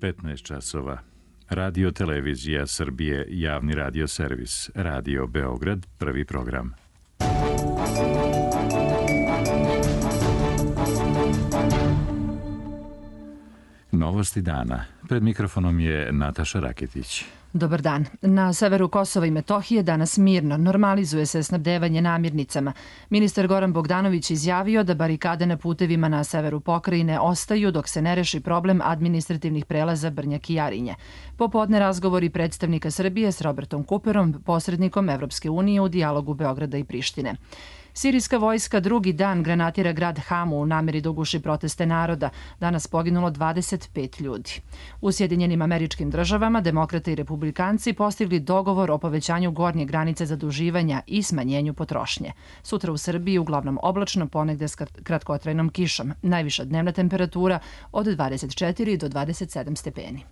15 časova. Radio Televizija Srbije, javni radio servis, Radio Beograd, prvi program. Novosti dana. Pred mikrofonom je Nataša Raketić. Dobar dan. Na severu Kosova i Metohije danas mirno, normalizuje se snabdevanje namirnicama. Ministar Goran Bogdanović izjavio da barikade na putevima na severu pokrajine ostaju dok se ne reši problem administrativnih prelaza Brnjak i Jarinje. Popodne razgovori predstavnika Srbije s Robertom Kuperom, posrednikom Evropske unije u dijalogu Beograda i Prištine. Sirijska vojska drugi dan granatira grad Hamu u nameri da uguši proteste naroda. Danas poginulo 25 ljudi. U Sjedinjenim Američkim Državama demokrate i republikanci postigli dogovor o povećanju gornje granice zaduživanja i smanjenju potrošnje. Sutra u Srbiji uglavnom oblačno, ponegde s kratkotrajnom kišom. Najviša dnevna temperatura od 24 do 27 stepeni.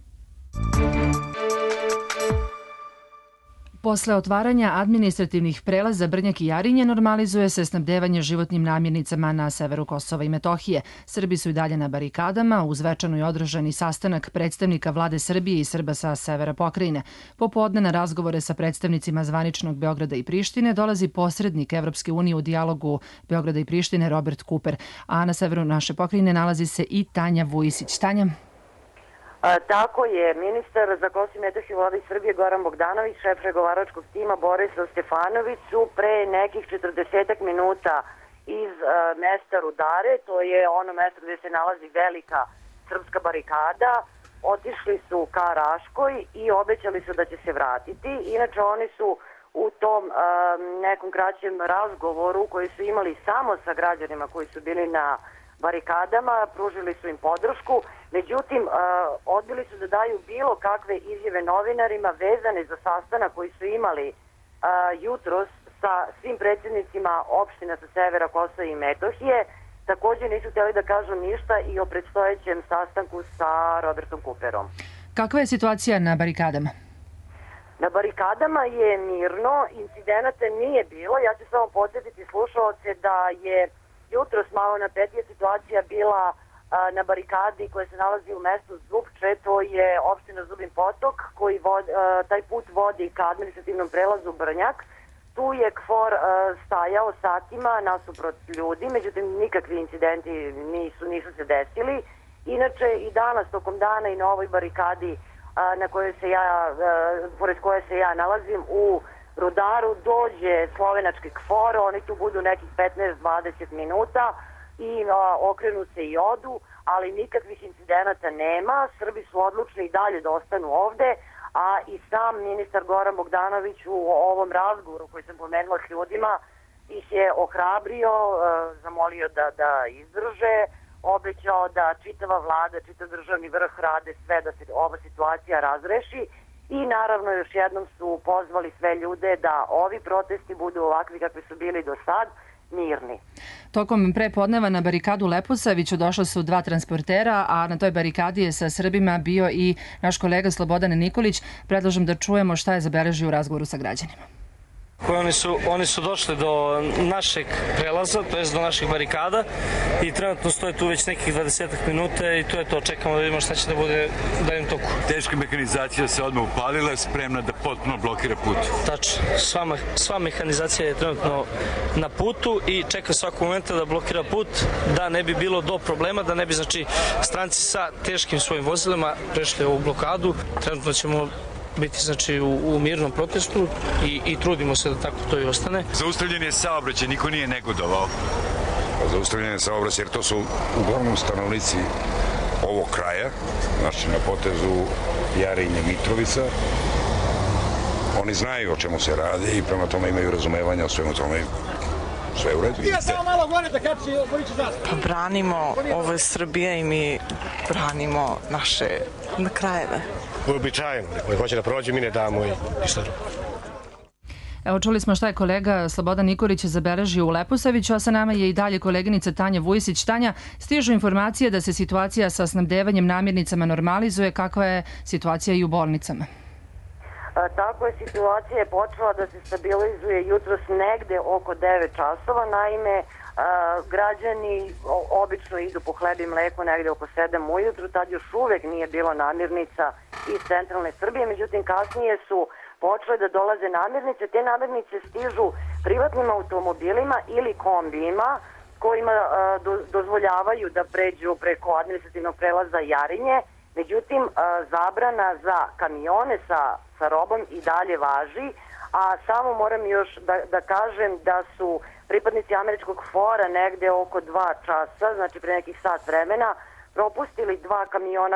Posle otvaranja administrativnih prelaza Brnjak i Jarinje normalizuje se snabdevanje životnim namirnicama na severu Kosova i Metohije. Srbi su i dalje na barikadama, uz večano je održan i sastanak predstavnika vlade Srbije i Srba sa severa pokrajine. Popodne na razgovore sa predstavnicima zvaničnog Beograda i Prištine dolazi posrednik Evropske unije u dijalogu Beograda i Prištine Robert Kuper, a na severu naše pokrajine nalazi se i Tanja Vujisić. Tanja? Tako je, ministar za Kosovo i Metohiju vlade Srbije Goran Bogdanović, šef pregovaračkog tima Borislav Stefanović su pre nekih 40 minuta iz mesta Rudare, to je ono mesto gde se nalazi velika srpska barikada, otišli su ka Raškoj i obećali su da će se vratiti. Inače oni su u tom nekom kraćem razgovoru koji su imali samo sa građanima koji su bili na barikadama, pružili su im podršku, međutim odbili su da daju bilo kakve izjave novinarima vezane za sastanak koji su imali jutros sa svim predsjednicima opština sa severa Kosova i Metohije. Također nisu htjeli da kažu ništa i o predstojećem sastanku sa Robertom Kuperom. Kakva je situacija na barikadama? Na barikadama je mirno, incidenata nije bilo. Ja ću samo podsjetiti slušaoce da je jutros malo napetija situacija bila na barikadi koja se nalazi u mestu Zubče, to je opština Zubin Potok, koji taj put vodi ka administrativnom prelazu Brnjak. Tu je KFOR stajao satima nasuprot ljudi, međutim nikakvi incidenti nisu se desili. Inače i danas tokom dana i na ovoj barikadi pored koje se ja nalazim u Rudaru dođe slovenački KFOR, oni tu budu nekih 15-20 minuta i okrenu se i odu, ali nikakvih incidenata nema. Srbi su odlučni i dalje da ostanu ovde, a i sam ministar Goran Bogdanović u ovom razgovoru koji sam pomenula s ljudima ih je ohrabrio, zamolio da izdrže, obećao da čitava vlada, čitav državni vrh rade sve da se ova situacija razreši. I naravno još jednom su pozvali sve ljude da ovi protesti budu ovakvi kakvi su bili do sad, mirni. Tokom prepodneva na barikadu Leposaviću došla su dva transportera, a na toj barikadi je sa Srbima bio i naš kolega Slobodan Nikolić. Predlažem da čujemo šta je zabeležio u razgovoru sa građanima. Oni su došli do našeg prelaza, to jest do naših barikada i trenutno stoje tu već nekih 20 minuta i to je to, čekamo da vidimo šta će da bude u daljem toku. Teška mehanizacija se odmah upalila, spremna da potpuno blokira put. Tačno, sva mehanizacija je trenutno na putu i čeka svakog momenta da blokira put, da ne bi bilo do problema, da ne bi stranci sa teškim svojim vozilima prešli ovu blokadu. Trenutno ćemo biti u mirnom protestu i trudimo se da tako to i ostane. Zaustavljen je saobraćaj, niko nije negodovao. Zaustavljen je saobraćaj jer to su uglavnom stanovnici ovog kraja, znači na potezu Jarinje, Mitrovica. Oni znaju o čemu se radi i prema tome imaju razumevanja o svemu tome. Sve u redu. Pa branimo, ovo je Srbija i mi branimo naše krajeve. Uobičajeno, koji hoće da prođe, mi ne damo i ništa drugo. Evo, čuli smo šta je kolega Slobodan Nikolić zabeležio u Leposaviću, a sa nama je i dalje koleginica Tanja Vujisić. Tanja, stižu informacije da se situacija sa snabdevanjem namirnicama normalizuje. Kakva je situacija i u bolnicama? Tako je, situacija je počela da se stabilizuje jutros negde oko 9 časova. Naime, Građani obično idu po hleb i mleku negde oko 7 ujutru, tad još uvek nije bilo namirnica iz centralne Srbije, međutim kasnije su počele da dolaze namirnice. Te namirnice stižu privatnim automobilima ili kombijima kojima dozvoljavaju da pređu preko administrativnog prelaza Jarinje. Međutim, zabrana za kamione sa robom i dalje važi, a samo moram još da kažem da su pripadnici američkog fora negde oko 2 časa, znači pre nekih sat vremena, propustili 2 kamiona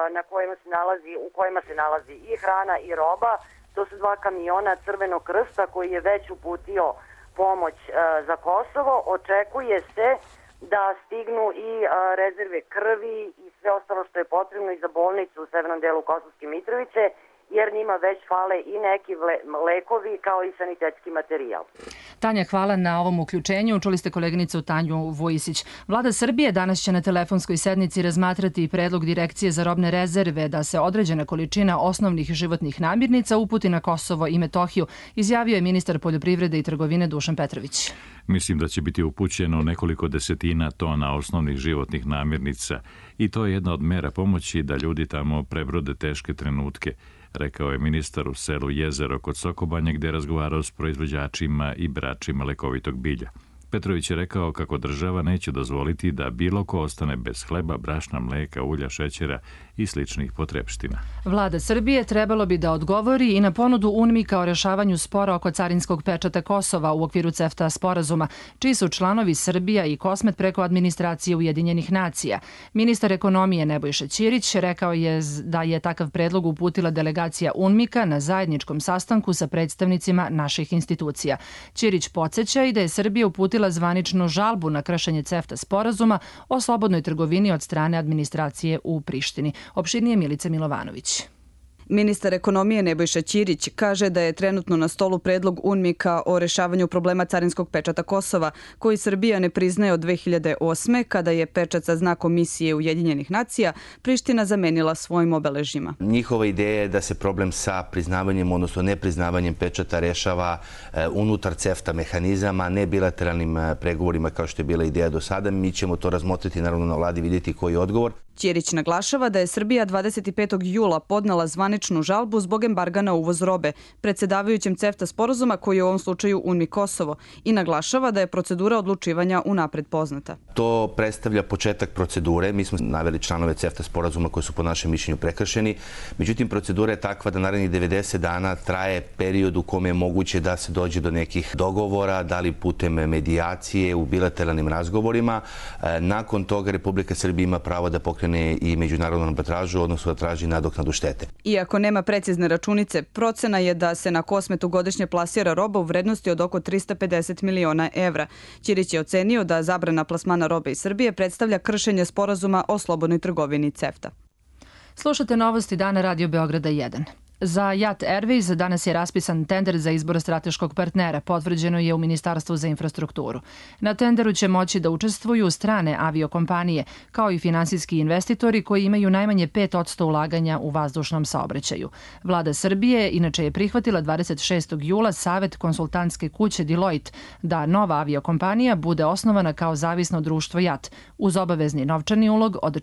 u kojima se nalazi i hrana i roba. To su 2 kamiona Crvenog krsta koji je već uputio pomoć za Kosovo. Očekuje se da stignu i rezerve krvi i sve ostalo što je potrebno i za bolnicu u severnom delu Kosovske Mitrovice, jer njima već fale i neki lekovi kao i sanitetski materijal. Tanja, hvala na ovom uključenju. Čuli ste koleginicu Tanju Vujisić. Vlada Srbije danas će na telefonskoj sednici razmatrati predlog Direkcije za robne rezerve da se određena količina osnovnih životnih namirnica uputi na Kosovo i Metohiju, izjavio je ministar poljoprivrede i trgovine Dušan Petrović. Mislim da će biti upućeno nekoliko desetina tona osnovnih životnih namirnica i to je jedna od mera pomoći da ljudi tamo prebrode teške trenutke, rekao je ministar u selu Jezero kod Sokobanje gde je razgovarao s proizvođačima i beračima lekovitog bilja. Petrović je rekao kako država neće dozvoliti da bilo ko ostane bez hleba, brašna, mleka, ulja, šećera i sličnih potrepština. Vlada Srbije trebalo bi da odgovori i na ponudu UNMIK-a o rešavanju spora oko carinskog pečata Kosova u okviru CEFTA sporazuma, čiji su članovi Srbija i Kosmet preko administracije Ujedinjenih nacija. Ministar ekonomije Nebojša Ćirić rekao je da je takav predlog uputila delegacija UNMIK-a na zajedničkom sastanku sa predstavnicima naših institucija. Ćirić podsjeća i da je Srbija uputila zvaničnu žalbu na kršenje CEFTA sporazuma o slobodnoj trgovini od strane administracije u Prištini. Opširnije Milica Milovanović. Ministar ekonomije Nebojša Ćirić kaže da je trenutno na stolu predlog UNMIK-a o rešavanju problema carinskog pečata Kosova, koji Srbija ne priznaje od 2008. kada je pečat sa znakom misije Ujedinjenih nacija Priština zamenila svojim obeležjima. Njihova ideja je da se problem sa priznavanjem, odnosno nepriznavanjem pečata rešava unutar CEFTA mehanizama, ne bilateralnim pregovorima kao što je bila ideja do sada. Mi ćemo to razmotriti naravno na vladi, vidjeti koji je odgovor. Ćirić naglašava da je Srbija 25. jula podnela zvaničnu žalbu zbog embarga na uvoz robe predsedavajućem CEFTA sporazuma koji je u ovom slučaju UNMIK Kosovo i naglašava da je procedura odlučivanja unapred poznata. To predstavlja početak procedure. Mi smo naveli članove CEFTA sporazuma koji su po našem mišljenju prekršeni. Međutim, procedura je takva da narednih 90 dana traje period u kome je moguće da se dođe do nekih dogovora, da li putem medijacije u bilateralnim razgovorima. Nakon toga Republika Srbija ima pravo da pokrene i međunarodnu arbitražu, odnosno da traži nadoknadu štete. Iako nema precizne računice, procena je da se na Kosmetu godišnje plasira roba u vrednosti od oko 350 miliona evra. Ćirić je ocenio da zabrana plasmana robe iz Srbije predstavlja kršenje sporazuma o slobodnoj trgovini CEFTA. Slušate novosti dana Radio Beograda 1. Za JAT Airways danas je raspisan tender za izbor strateškog partnera, potvrđeno je u Ministarstvu za infrastrukturu. Na tenderu će moći da učestvuju strane aviokompanije, kao i finansijski investitori koji imaju najmanje 5% ulaganja u vazdušnom saobraćaju. Vlada Srbije inače je prihvatila 26. jula savet konsultantske kuće Deloitte da nova aviokompanija bude osnovana kao zavisno društvo JAT uz obavezni novčani ulog od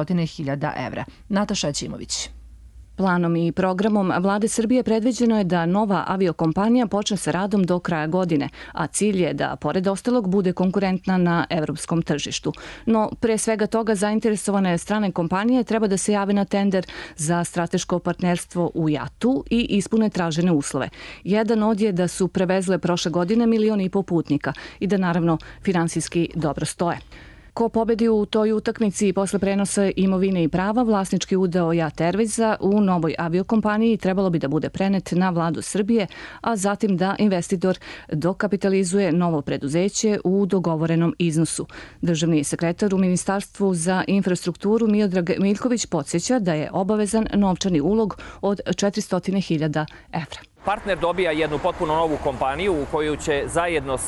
400.000 evra. Nataša Ćimović. Planom i programom Vlade Srbije predviđeno je da nova aviokompanija počne sa radom do kraja godine, a cilj je da, pored ostalog, bude konkurentna na evropskom tržištu. No, pre svega toga, zainteresovane strane kompanije treba da se jave na tender za strateško partnerstvo u JAT-u i ispune tražene uslove. Jedan od je da su prevezle prošle godine 1,5 miliona putnika i da, naravno, finansijski dobro stoje. Ko pobedi u toj utakmici posle prenosa imovine i prava, vlasnički udeo JAT Airwaysa u novoj aviokompaniji trebalo bi da bude prenet na vladu Srbije, a zatim da investitor dokapitalizuje novo preduzeće u dogovorenom iznosu. Državni sekretar u Ministarstvu za infrastrukturu Miodrag Miljković podsjeća da je obavezan novčani ulog od 400.000 evra. Partner dobija jednu potpuno novu kompaniju u koju će zajedno sa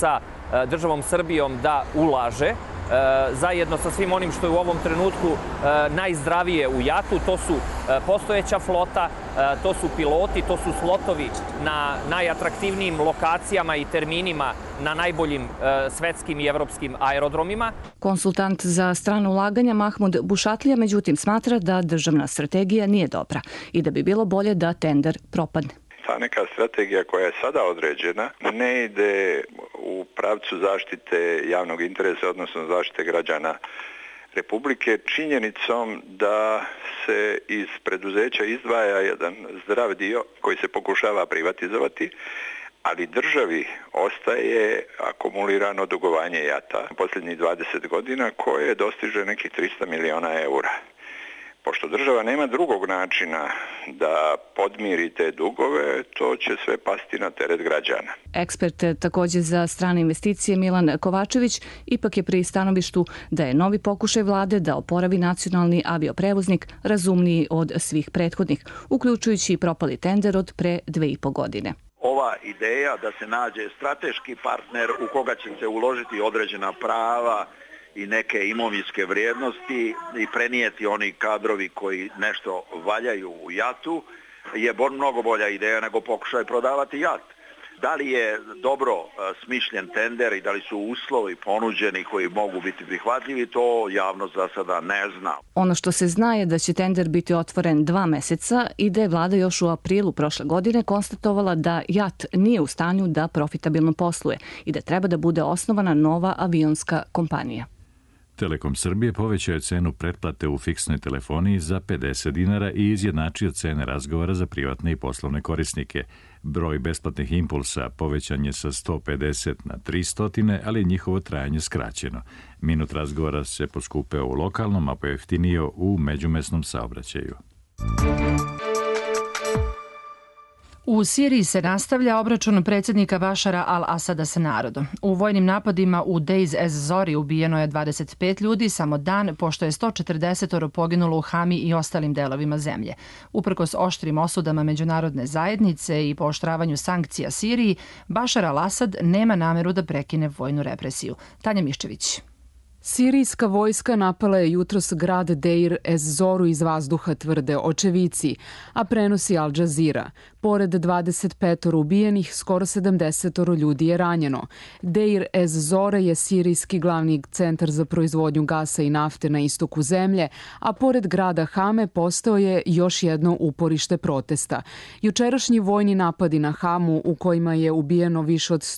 državom Srbijom da ulaže zajedno sa svim onim što je u ovom trenutku najzdravije u JAT-u. To su postojeća flota, to su piloti, to su slotovi na najatraktivnijim lokacijama i terminima na najboljim svetskim i evropskim aerodromima. Konsultant za strano ulaganja Mahmud Bušatlija međutim smatra da državna strategija nije dobra i da bi bilo bolje da tender propadne. Ta neka strategija koja je sada određena ne ide u pravcu zaštite javnog interesa, odnosno zaštite građana Republike, činjenicom da se iz preduzeća izdvaja jedan zdrav dio koji se pokušava privatizovati, ali državi ostaje akumulirano dugovanje JAT-a posljednjih 20 godina koje dostiže nekih 300 miliona eura. Pošto država nema drugog načina da podmiri te dugove, to će sve pasti na teret građana. Ekspert također za strane investicije Milan Kovačević ipak je pri stanovištu da je novi pokušaj vlade da oporavi nacionalni avioprevoznik razumniji od svih prethodnih, uključujući i propali tender od pre 2,5 godine. Ova ideja da se nađe strateški partner u koga će se uložiti određena prava i neke imovinske vrijednosti i prenijeti oni kadrovi koji nešto valjaju u JAT-u je mnogo bolja ideja nego pokušaj prodavati JAT. Da li je dobro smišljen tender i da li su uslovi ponuđeni koji mogu biti prihvatljivi, to javnost za sada ne zna. Ono što se zna je da će tender biti otvoren 2 meseca i da je vlada još u aprilu prošle godine konstatovala da JAT nije u stanju da profitabilno posluje i da treba da bude osnovana nova avionska kompanija. Telekom Srbije povećao je cenu pretplate u fiksnoj telefoniji za 50 dinara i izjednačio cene razgovora za privatne i poslovne korisnike. Broj besplatnih impulsa povećan je sa 150 na 300, ali njihovo trajanje skraćeno. Minut razgovora se poskupeo u lokalnom, a pojeftinio u međumesnom saobraćaju. U Siriji se nastavlja obračun predsjednika Bašara al-Asada sa narodom. U vojnim napadima u Dejz ez-Zori ubijeno je 25 ljudi samo dan pošto je 140 poginulo u Hami i ostalim delovima zemlje. Uprkos oštrim osudama međunarodne zajednice i pooštravanju sankcija Siriji, Bašar al-Asad nema nameru da prekine vojnu represiju. Tanja Miščević. Sirijska vojska napala je jutros grad Deir ez-Zoru iz vazduha, tvrde očevici, a prenosi Al Jazeera. Pored 25 ubijenih, skoro 70 ljudi je ranjeno. Deir ez-Zore je sirijski glavni centar za proizvodnju gasa i nafte na istoku zemlje, a pored grada Hame postao je još jedno uporište protesta. Jučerašnji vojni napadi na Hamu, u kojima je ubijeno više od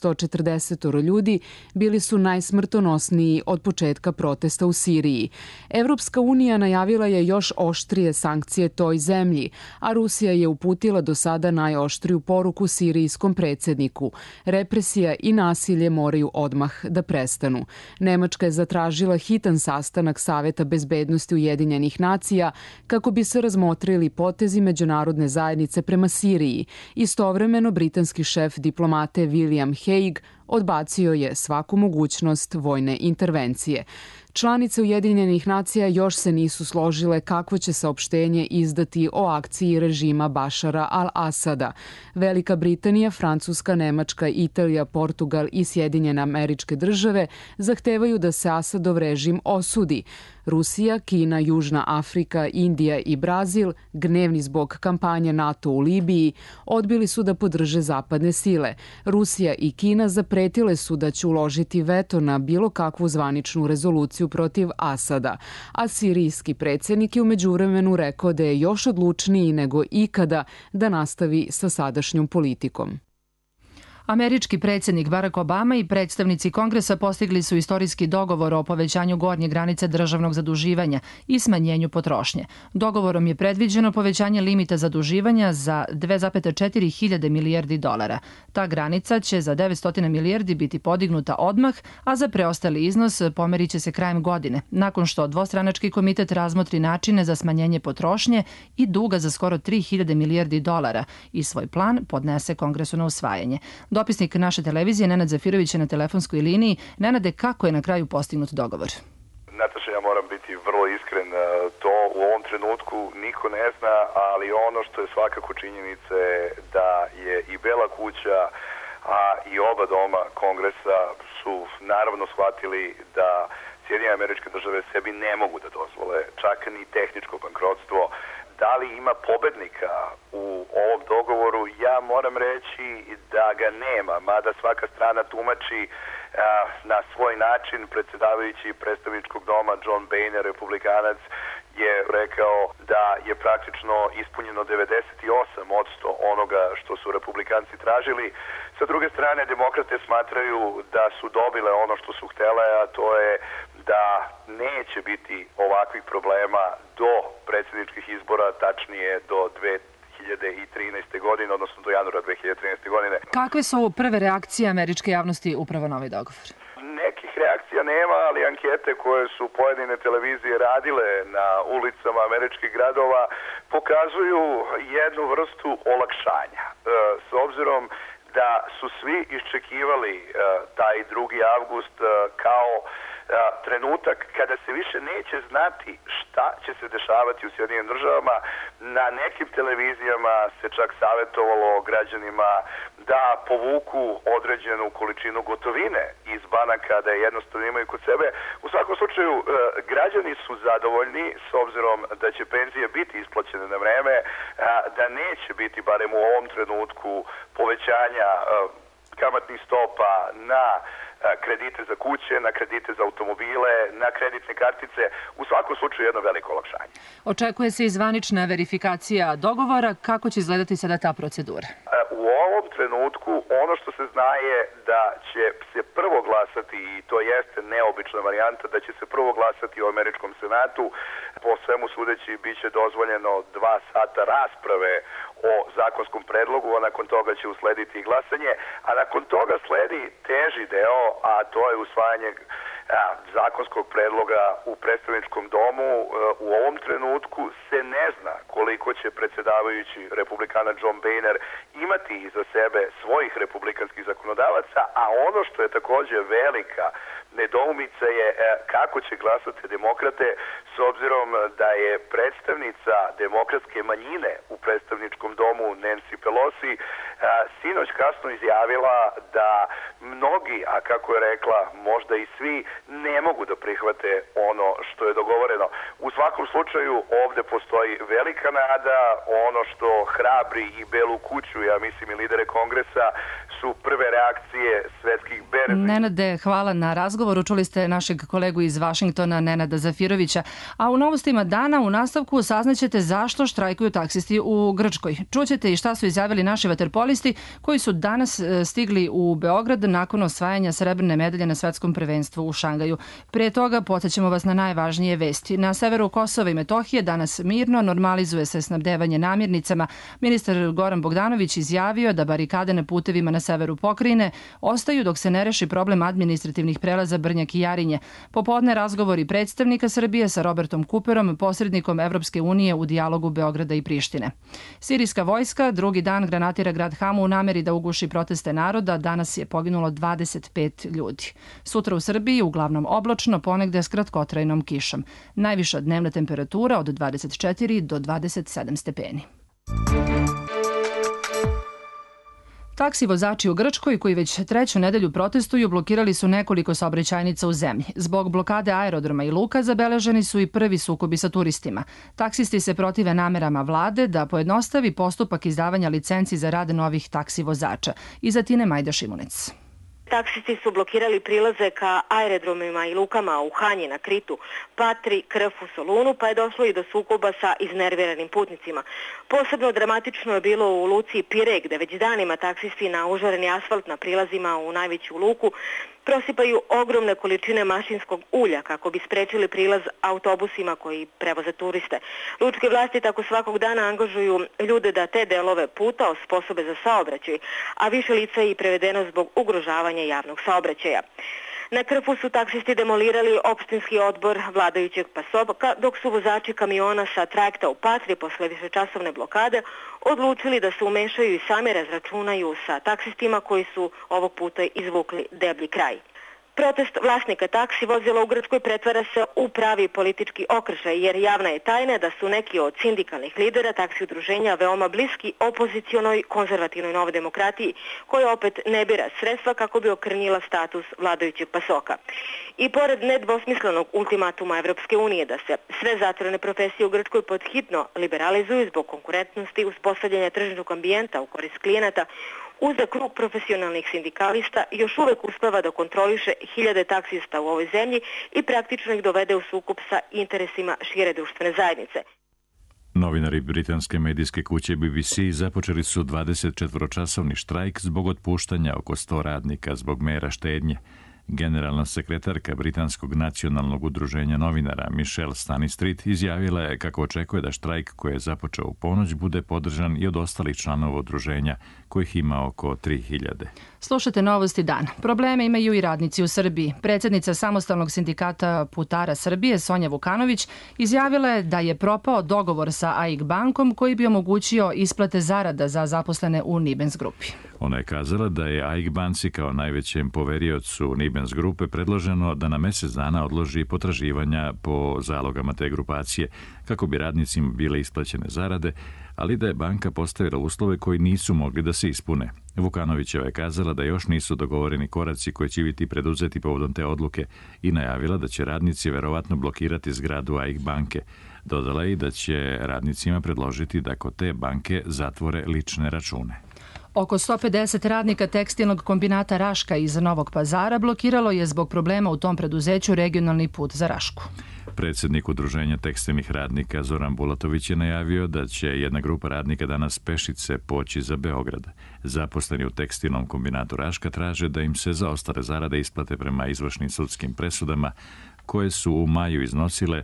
140 ljudi, bili su najsmrtonosniji od početka protesta u Siriji. Evropska unija najavila je još oštrije sankcije toj zemlji, a Rusija je uputila do sada najoštriju poruku sirijskom predsjedniku. Represija i nasilje moraju odmah da prestanu. Nemačka je zatražila hitan sastanak Saveta bezbednosti Ujedinjenih nacija kako bi se razmotrili potezi međunarodne zajednice prema Siriji. Istovremeno, britanski šef diplomate William Hague odbacio je svaku mogućnost vojne intervencije. Članice Ujedinjenih nacija još se nisu složile kakvo će saopštenje izdati o akciji režima Bašara al-Asada. Velika Britanija, Francuska, Nemačka, Italija, Portugal i Sjedinjene Američke Države zahtevaju da se Asadov režim osudi. Rusija, Kina, Južna Afrika, Indija i Brazil, gnevni zbog kampanje NATO u Libiji, odbili su da podrže zapadne sile. Rusija i Kina zapretile su da će uložiti veto na bilo kakvu zvaničnu rezoluciju protiv Asada, a sirijski predsjednik je u međuvremenu rekao da je još odlučniji nego ikada da nastavi sa sadašnjom politikom. Američki predsjednik Barack Obama i predstavnici Kongresa postigli su istorijski dogovor o povećanju gornje granice državnog zaduživanja i smanjenju potrošnje. Dogovorom je predviđeno povećanje limita zaduživanja za 2,4 hiljade milijardi dolara. Ta granica će za 900 milijardi biti podignuta odmah, a za preostali iznos pomeriće se krajem godine, nakon što dvostranački komitet razmotri načine za smanjenje potrošnje i duga za skoro 3 hiljade milijardi dolara i svoj plan podnese Kongresu na usvajanje. Dopisnik naše televizije Nenad Zafirović je na telefonskoj liniji. Nenade, kako je na kraju postignut dogovor? Nataša, ja moram biti vrlo iskren, to u ovom trenutku niko ne zna, ali ono što je svakako činjenica je da je i Bela kuća a i oba doma kongresa su naravno shvatili da Sjedinjene Američke Države sebi ne mogu da dozvole čak ni tehničko bankrotstvo. Da li ima pobednika u ovom dogovoru? Ja moram reći da ga nema, mada svaka strana tumači na svoj način. Predsedavajući predstavničkog doma John Boehner, republikanac, je rekao da je praktično ispunjeno 98% onoga što su republikanci tražili. Sa druge strane, demokrate smatraju da su dobile ono što su htele, a to je da neće biti ovakvih problema do predsjedničkih izbora, tačnije do 2013. godine, odnosno do januara 2013. godine. Kakve su prve reakcije američke javnosti upravo na ovaj dogovor? Nekih reakcija nema, ali ankete koje su pojedine televizije radile na ulicama američkih gradova pokazuju jednu vrstu olakšanja. S obzirom da su svi iščekivali taj 2. avgust kao trenutak kada se više neće znati šta će se dešavati u Sjedinjenim Državama. Na nekim televizijama se čak savjetovalo građanima da povuku određenu količinu gotovine iz banaka, da je jednostavno imaju kod sebe. U svakom slučaju, građani su zadovoljni s obzirom da će penzije biti isplaćene na vreme, da neće biti, barem u ovom trenutku, povećanja kamatnih stopa na kredite za kuće, na kredite za automobile, na kreditne kartice, u svakom slučaju jedno veliko olakšanje. Očekuje se i zvanična verifikacija dogovora. Kako će izgledati sada ta procedura? U ovom trenutku ono što se zna je da će se prvo glasati, i to jeste neobična varijanta, da će se prvo glasati u američkom senatu. Po svemu sudeći biće dozvoljeno 2 sata rasprave o zakonskom predlogu, a nakon toga će uslediti i glasanje, a nakon toga sledi teži deo, a to je usvajanje zakonskog predloga u predstavničkom domu. U ovom trenutku se ne zna koliko će predsedavajući republikana John Boehner imati iza sebe svojih republikanskih zakonodavaca, a ono što je takođe velika nedoumica je kako će glasati demokrate, s obzirom da je predstavnica demokratske manjine u predstavničkom domu Nancy Pelosi sinoć kasno izjavila da mnogi, a kako je rekla, možda i svi, ne mogu da prihvate ono što je dogovoreno. U svakom slučaju ovde postoji velika nada. Ono što hrabri i Belu kuću, ja mislim i lidere kongresa, su prve reakcije svetskih berzi. Nenade, hvala na razgovoru. Čuli ste našeg kolegu iz Vašingtona, Nenada Zafirovića. A u novostima dana u nastavku saznaćete zašto štrajkuju taksisti u Grčkoj. Čućete i šta su izjavili naši vaterpolisti koji su danas stigli u Beograd nakon osvajanja srebrne medalje na svetskom prvenstvu u Šangaju. Prije toga podsjećamo vas na najvažnije vesti. Na severu Kosova i Metohije danas mirno, normalizuje se snabdevanje namirnicama. Ministar Goran Bogdanović izjavio da barikade na putevima na severu pokrajine ostaju dok se ne reši problem administrativnih prelaza Brnjak i Jarinje. Popodne razgovori predstavnika Srbije sa Robertom Kuperom, posrednikom Evropske unije u dijalogu Beograda i Prištine. Sirijska vojska drugi dan granatira grad Hamu u nameri da uguši proteste naroda. Danas je poginulo 25 ljudi. Sutra u Srbiji uglavnom oblačno, ponegde s kratkotrajnom kišom. Najviša dnevna temperatura od 24 do 27 stepeni. Taksi vozači u Grčkoj, koji već 3. nedelju protestuju, blokirali su nekoliko saobraćajnica u zemlji. Zbog blokade aerodroma i luka zabeleženi su i prvi sukobi sa turistima. Taksisti se protive namerama vlade da pojednostavi postupak izdavanja licenci za rad novih taksi vozača. Iza Tine Majda Šimunec. Taksisti su blokirali prilaze ka aerodromima i lukama u Hanji na Kritu, Patri, Krfu, Solunu, pa je došlo i do sukoba sa iznerviranim putnicima. Posebno dramatično je bilo u luci Pire, gde već danima taksisti na užareni asfalt na prilazima u najveću luku prosipaju ogromne količine mašinskog ulja kako bi sprečili prilaz autobusima koji prevoze turiste. Lučke vlasti tako svakog dana angažuju ljude da te delove puta osposobe za saobraćaj, a više lica je i prevedeno zbog ugrožavanja javnog saobraćaja. Na Krfu su taksisti demolirali opštinski odbor vladajućeg PASOK-a, dok su vozači kamiona sa trajekta u Patri posle višečasovne blokade odlučili da se umešaju i sami razračunaju sa taksistima koji su ovog puta izvukli deblji kraj. Protest vlasnika taksi vozila u Grčkoj pretvara se u pravi politički okršaj, jer javna je tajna da su neki od sindikalnih lidera taksi udruženja veoma bliski opozicionoj konzervativnoj Novoj demokratiji, koja opet ne bira sredstva kako bi okrnjila status vladajućeg pasoka. I pored nedvosmislenog ultimatuma Evropske unije da se sve zatvorene profesije u Grčkoj podhitno liberalizuju zbog konkurentnosti uspostavljanja tržišnog ambijenta u korist klijenata, uzda krug profesionalnih sindikalista još uvek uspeva da kontroliše hiljade taksista u ovoj zemlji i praktično ih dovede u sukob sa interesima šire društvene zajednice. Novinari britanske medijske kuće BBC započeli su 24-časovni štrajk zbog otpuštanja oko 100 radnika zbog mera štednje. Generalna sekretarka Britanskog nacionalnog udruženja novinara Michelle Stanistreet izjavila je kako očekuje da štrajk koji je započeo u ponoć bude podržan i od ostalih članova udruženja, kojih ima oko 3000. Slušate Novosti dan. Probleme imaju i radnici u Srbiji. Predsjednica Samostalnog sindikata putara Srbije, Sonja Vukanović, izjavila je da je propao dogovor sa AIK bankom koji bi omogućio isplate zarada za zaposlene u Nibens grupi. Ona je kazala da je AIK banci kao najvećem poveriocu Nibens grupe predloženo da na mjesec dana odloži potraživanja po zalogama te grupacije kako bi radnicima bile isplaćene zarade, ali da je banka postavila uslove koji nisu mogli da se ispune. Vukanovićeva je kazala da još nisu dogovoreni koraci koji će biti preduzeti povodom te odluke i najavila da će radnici verovatno blokirati zgradu AIK banke. Dodala je i da će radnicima predložiti da kod te banke zatvore lične račune. Oko 150 radnika tekstilnog kombinata Raška iz Novog Pazara blokiralo je zbog problema u tom preduzeću regionalni put za Rašku. Predsjednik Udruženja tekstilnih radnika Zoran Bulatović je najavio da će jedna grupa radnika danas pešice poći za Beograd. Zaposleni u tekstilnom kombinatu Raška traže da im se zaostale zarade isplate prema izvršnim sudskim presudama koje su u maju iznosile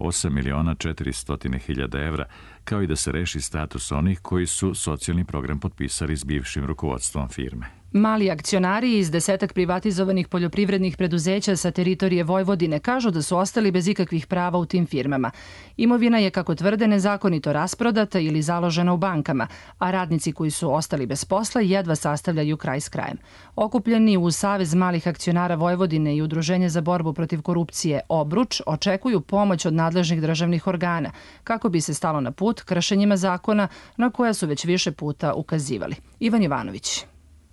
8.400.000 evra, kao i da se reši status onih koji su socijalni program potpisali s bivšim rukovodstvom firme. Mali akcionari iz 10 privatizovanih poljoprivrednih preduzeća sa teritorije Vojvodine kažu da su ostali bez ikakvih prava u tim firmama. Imovina je, kako tvrde, nezakonito rasprodata ili založena u bankama, a radnici koji su ostali bez posla jedva sastavljaju kraj s krajem. Okupljeni u Savez malih akcionara Vojvodine i Udruženje za borbu protiv korupcije Obruč očekuju pomoć od nadležnih državnih organa kako bi se stalo na put kršenjima zakona na koja su već više puta ukazivali. Ivan Jovanović.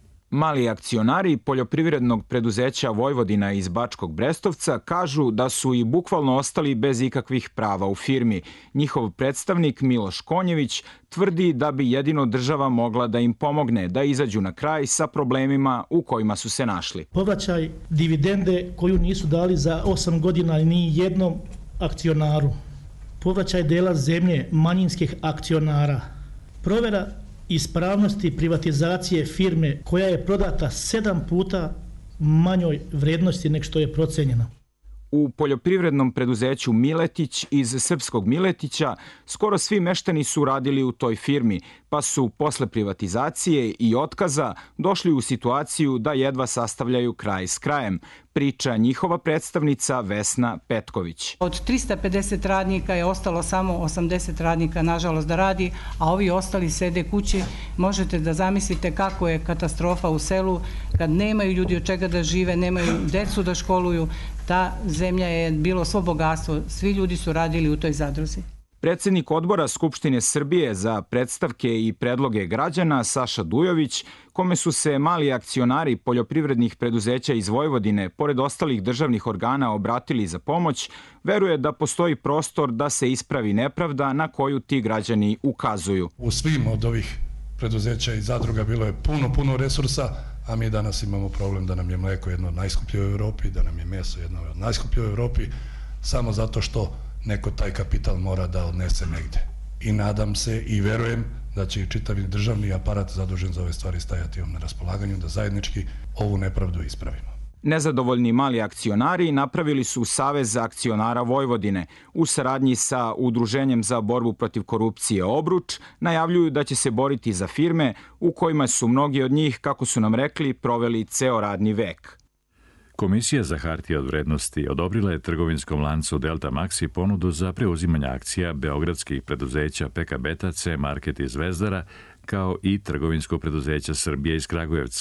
Mali akcionari poljoprivrednog preduzeća Vojvodina iz Bačkog Brestovca kažu da su i bukvalno ostali bez ikakvih prava u firmi. Njihov predstavnik Miloš Konjević tvrdi da bi jedino država mogla da im pomogne da izađu na kraj sa problemima u kojima su se našli. Povraćaj dividende koju nisu dali za 8 godina ni jednom akcionaru. Povraćaj dela zemlje manjinskih akcionara. Provera ispravnosti privatizacije firme koja je prodata 7 puta manjoj vrednosti nego što je procenjena. U poljoprivrednom preduzeću Miletić iz Srpskog Miletića skoro svi meštani su radili u toj firmi, pa su posle privatizacije i otkaza došli u situaciju da jedva sastavljaju kraj s krajem, priča njihova predstavnica Vesna Petković. Od 350 radnika je ostalo samo 80 radnika, nažalost, da radi, a ovi ostali sede kući. Možete da zamislite kako je katastrofa u selu kad nemaju ljudi od čega da žive, nemaju decu da školuju. Ta zemlja je bilo svo bogatstvo, svi ljudi su radili u toj zadruzi. Predsjednik odbora Skupštine Srbije za predstavke i predloge građana Saša Dujović, kome su se mali akcionari poljoprivrednih preduzeća iz Vojvodine, pored ostalih državnih organa, obratili za pomoć, veruje da postoji prostor da se ispravi nepravda na koju ti građani ukazuju. U svim od ovih preduzeća i zadruga bilo je puno resursa, a mi danas imamo problem da nam je mleko jedno od najskuplje u Evropi, da nam je meso jedno od najskuplje u Evropi, samo zato što neko taj kapital mora da odnese negde. I nadam se i verujem da će i čitavi državni aparat zadužen za ove stvari stajati vam na raspolaganju, da zajednički ovu nepravdu ispravimo. Nezadovoljni mali akcionari napravili su Savez akcionara Vojvodine. U saradnji sa Udruženjem za borbu protiv korupcije Obruč najavljuju da će se boriti za firme u kojima su mnogi od njih, kako su nam rekli, proveli ceo radni vek. Komisija za hartije od vrednosti odobrila je trgovinskom lancu Delta Maxi ponudu za preuzimanje akcija beogradskih preduzeća PKB-ta, C-Market iz Zvezdara, kao i trgovinsko preduzeća Srbije iz Kragujevca.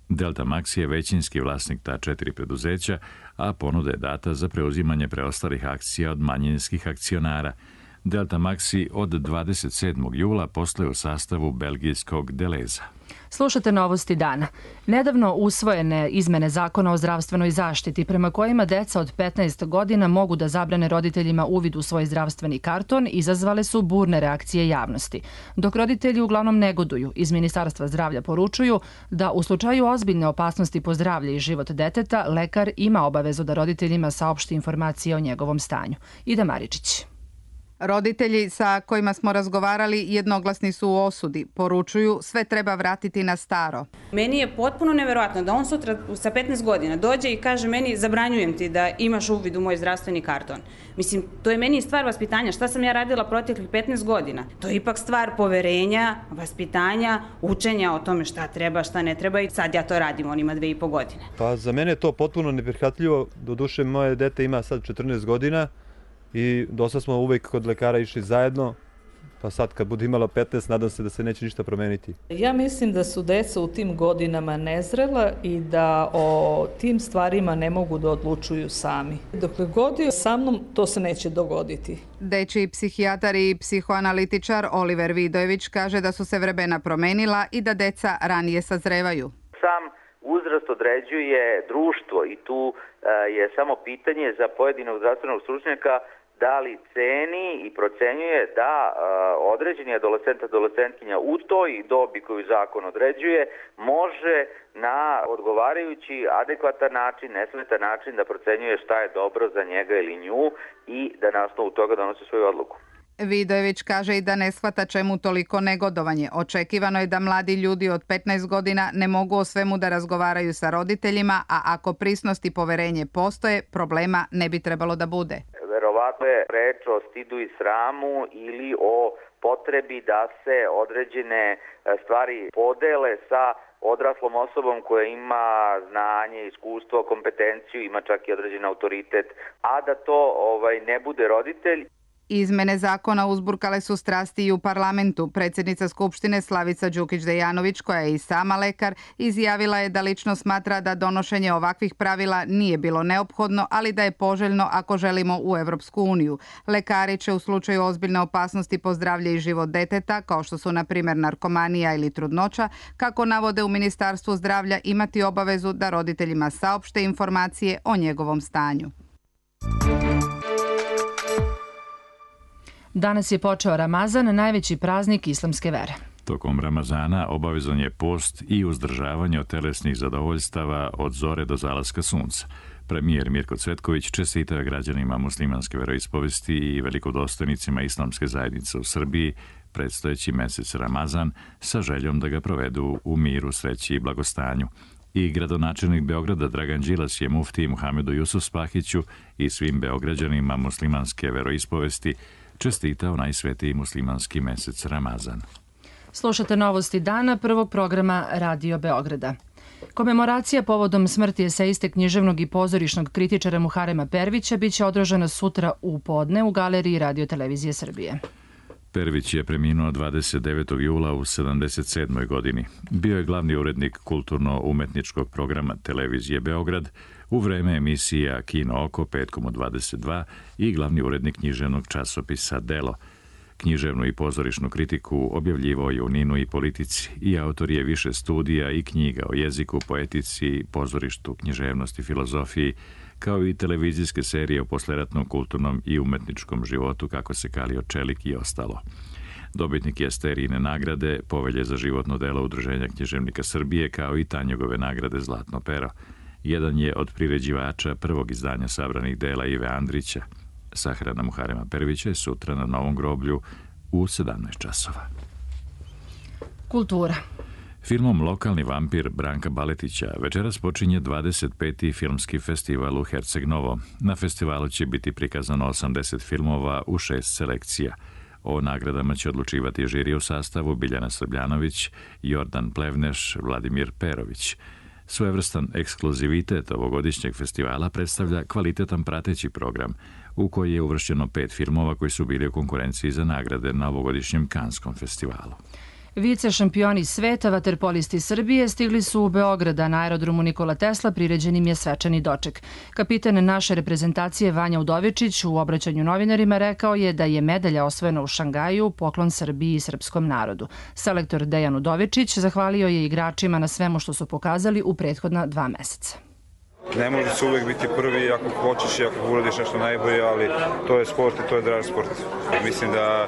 Delta Max je većinski vlasnik ta 4 preduzeća, a ponuda je data za preuzimanje preostalih akcija od manjinskih akcionara. Delta Maxi od 27. jula posluje u sastavu belgijskog Deleza. Slušate novosti dana. Nedavno usvojene izmene zakona o zdravstvenoj zaštiti prema kojima deca od 15 godina mogu da zabrane roditeljima uvid u svoj zdravstveni karton izazvale su burne reakcije javnosti. Dok roditelji uglavnom negoduju, iz Ministarstva zdravlja poručuju da u slučaju ozbiljne opasnosti po zdravlje i život deteta, lekar ima obavezu da roditeljima saopšti informacije o njegovom stanju. Ida Maričić. Roditelji sa kojima smo razgovarali jednoglasni su u osudi. Poručuju, sve treba vratiti na staro. Meni je potpuno neverovatno da on sutra sa 15 godina dođe i kaže meni zabranjujem ti da imaš uvid u moj zdravstveni karton. Mislim, to je meni stvar vaspitanja. Šta sam ja radila proteklih 15 godina? To je ipak stvar poverenja, vaspitanja, učenja o tome šta treba, šta ne treba i sad ja to radim, on ima 2,5 godine. Pa za mene je to potpuno neprihvatljivo. Doduše, moje dete ima sad 14 godina. I dosta smo uvek kod lekara išli zajedno, pa sad kad bude imala 15, nadam se da se neće ništa promeniti. Ja mislim da su deca u tim godinama nezrela i da o tim stvarima ne mogu da odlučuju sami. Dokle god je sa mnom, to se neće dogoditi. Dečiji psihijatar i psihoanalitičar Oliver Vidojević kaže da su se vremena promenila i da deca ranije sazrevaju. Sam uzrast određuje društvo i tu je samo pitanje za pojedinog zdravstvenog stručnjaka da li ceni i procenjuje da određeni adolescentkinja u toj dobi koju zakon određuje može na odgovarajući, adekvatan način, nesmetan način da procenjuje šta je dobro za njega ili nju i da na osnovu toga donosi svoju odluku. Vidojević kaže i da ne shvata čemu toliko negodovanje. Očekivano je da mladi ljudi od 15 godina ne mogu o svemu da razgovaraju sa roditeljima, a ako prisnost i poverenje postoje, problema ne bi trebalo da bude. Verovatno je reč o stidu i sramu ili o potrebi da se određene stvari podele sa odraslom osobom koja ima znanje, iskustvo, kompetenciju, ima čak i određen autoritet, a da to ne bude roditelj. Izmene zakona uzburkale su strasti i u parlamentu. Predsjednica Skupštine Slavica Đukić-Dejanović, koja je i sama lekar, izjavila je da lično smatra da donošenje ovakvih pravila nije bilo neophodno, ali da je poželjno ako želimo u Evropsku uniju. Lekari će u slučaju ozbiljne opasnosti po zdravlje i život deteta, kao što su na primjer narkomanija ili trudnoća, kako navode u Ministarstvu zdravlja, imati obavezu da roditeljima saopšte informacije o njegovom stanju. Danas je počeo Ramazan, najveći praznik islamske vere. Tokom Ramazana obavezan je post i uzdržavanje od telesnih zadovoljstava od zore do zalaska sunca. Premijer Mirko Cvetković čestitao je građanima muslimanske veroispovesti i velikodostojnicima islamske zajednice u Srbiji predstojeći mesec Ramazan sa željom da ga provedu u miru, sreći i blagostanju. I gradonačelnik Beograda Dragan Đilas je muftiji Muhamedu Jusufspahiću i svim beograđanima muslimanske veroispovesti čestitao najsvetiji muslimanski mesec Ramazan. Slušate novosti dana prvog programa Radio Beograda. Komemoracija povodom smrti eseiste, književnog i pozorišnog kritičara Muharema Pervića biće održana sutra u podne u galeriji Radio Televizije Srbije. Pervić je preminuo 29. jula u 77. godini. Bio je glavni urednik kulturno-umetničkog programa Televizije Beograd u vreme emisija Kino oko petkom u 22 i glavni urednik književnog časopisa Delo. Književnu i pozorišnu kritiku objavljivao je u Ninu i Politici i autor je više studija i knjiga o jeziku, poetici, pozorištu, književnosti, filozofiji, kao i televizijske serije o posleratnom kulturnom i umetničkom životu kako se kalio čelik i ostalo. Dobitnik je Sterijine nagrade, Povelje za životno delo Udruženja književnika Srbije, kao i Tanjugove nagrade Zlatno pero. Jedan je od priređivača prvog izdanja sabranih dela Ive Andrića. Sahrana Muharema Pervića je sutra na Novom groblju u 17 časova. Kultura. Filmom Lokalni vampir Branka Baletića večeras počinje 25. filmski festival u Herceg Novo. Na festivalu će biti prikazano 80 filmova u 6 selekcija. O nagradama će odlučivati žiri u sastavu Biljana Srbljanović, Jordan Plevneš, Vladimir Perović. Svojevrstan ekskluzivitet ovogodišnjeg festivala predstavlja kvalitetan prateći program, u koji je uvršćeno 5 filmova koji su bili u konkurenciji za nagrade na ovogodišnjem Kanskom festivalu. Vice šampioni sveta vaterpolisti Srbije stigli su u Beograd, a na aerodromu Nikola Tesla priređen im je svečani doček. Kapitan naše reprezentacije Vanja Udovičić u obraćanju novinarima rekao je da je medalja osvojena u Šangaju poklon Srbiji i srpskom narodu. Selektor Dejan Udovičić zahvalio je igračima na svemu što su pokazali u prethodna 2 meseca. Ne može se uvek biti prvi ako hoćeš i ako uradiš nešto najbolje, ali to je sport i to je drag sport. Mislim da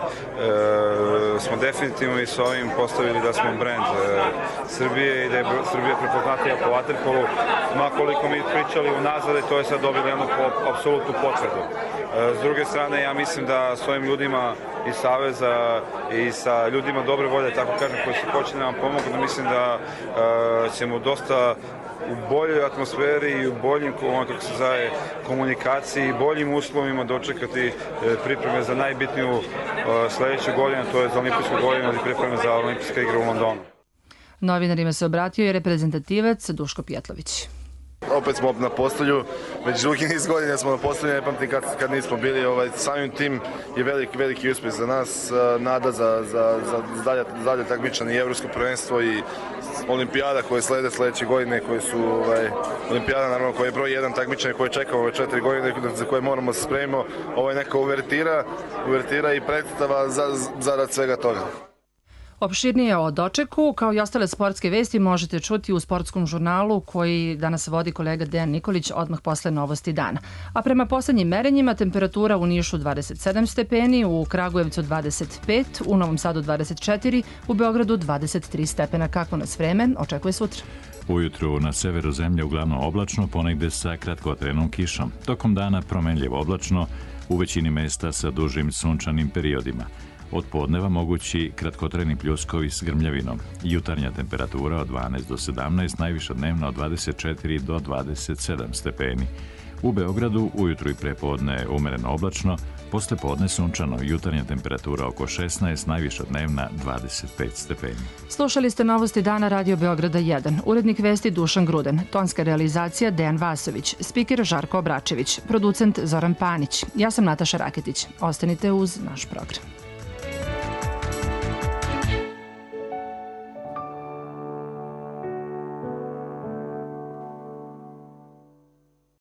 smo definitivno i s ovim postavili da smo brend Srbije i da je Srbija prepoznatija po vaterpolu. Ma koliko mi pričali unazad, to je sad dobilo jednu apsolutnu potvrdu. S druge strane, ja mislim da s ovim ljudima iz Saveza i sa ljudima dobre volje, tako kažem, koji su počeli da nam pomogu, da mislim da ćemo dosta u boljoj atmosferi i u boljim komunikaciji i boljim uslovima dočekati pripreme za najbitniju sledeću godinu, to je za olimpijsku godinu i pripreme za olimpijske igre u Londonu. Novinarima se obratio i reprezentativac Duško Pjetlović. Opet smo na postolju, već dugi niz godina smo na postolju, ne pamtim kad nismo bili. Samim tim je veliki uspjeh za nas, nada za dalje takmičenje i evropsko prvenstvo i olimpijada koje slede sledeće godine, koje su olimpijada naravno koja je broj 1 takmičenje koje čekamo 4 godine, za koje moramo se spremimo. Ovo je neka uvertira i predstava zarad svega toga. Opširnije o dočeku, kao i ostale sportske vesti, možete čuti u sportskom žurnalu koji danas vodi kolega Dejan Nikolić odmah posle novosti dana. A prema poslednjim merenjima, temperatura u Nišu 27 stepeni, u Kragujevcu 25, u Novom Sadu 24, u Beogradu 23 stepena. Kako nas vreme očekuje sutra? Ujutru na severu zemlje uglavnom oblačno, ponegde sa kratkotrenom kišom. Tokom dana promenljivo oblačno, u većini mesta sa dužim sunčanim periodima. Od podneva mogući kratkotrajni pljuskovi s grmljavinom. Jutarnja temperatura od 12 do 17, najviša dnevna od 24 do 27 stepeni. U Beogradu ujutru i prepodne umereno oblačno, posle podne sunčano, jutarnja temperatura oko 16, najviša dnevna 25 stepeni. Slušali ste novosti dana Radio Beograda 1. Urednik vesti Dušan Gruden, tonska realizacija Dejan Vasović, spiker Žarko Obračević, producent Zoran Panić. Ja sam Nataša Raketić. Ostanite uz naš program.